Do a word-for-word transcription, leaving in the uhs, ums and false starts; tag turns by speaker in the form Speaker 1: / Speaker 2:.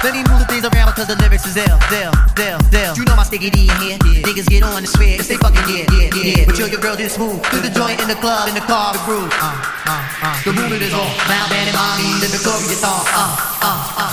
Speaker 1: Let me move the things around because the lyrics is ill, ill, ill, ill. You know my sticky D in here. Yeah. Niggas get on the swear if they fucking yeah, yeah, yeah. But yo, your girl just smooth. Do the joint in the club, in the car, the groove. Uh, uh, uh. The movement is on. Loud band and mommy, the Victoria song. Uh, uh, uh.